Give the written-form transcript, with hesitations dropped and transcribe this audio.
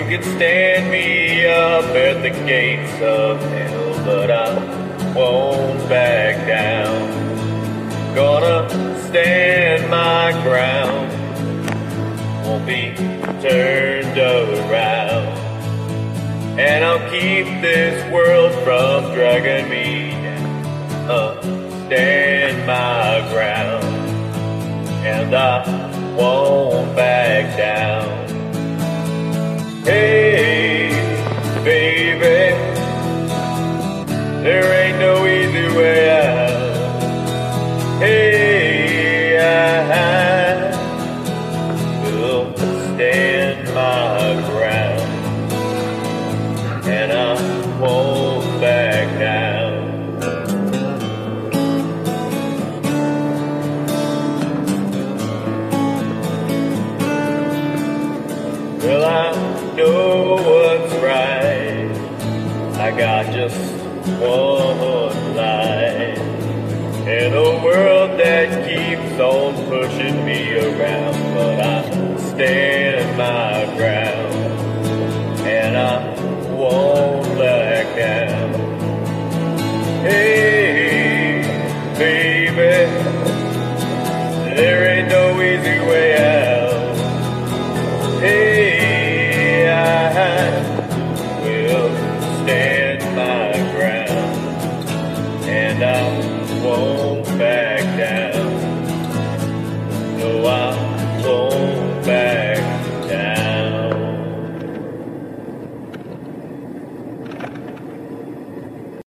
can stand me up at the gates of hell, but I won't back down. Gonna stand my ground, won't be turned around. And I'll keep this world from dragging me down. Stand my ground, and I won't back down. Hey, baby, there ain't no easy way out. Hey, I will stand my ground, and I won't back down. Well, I know what's right. I got just one life in a world that keeps on pushing me around, but I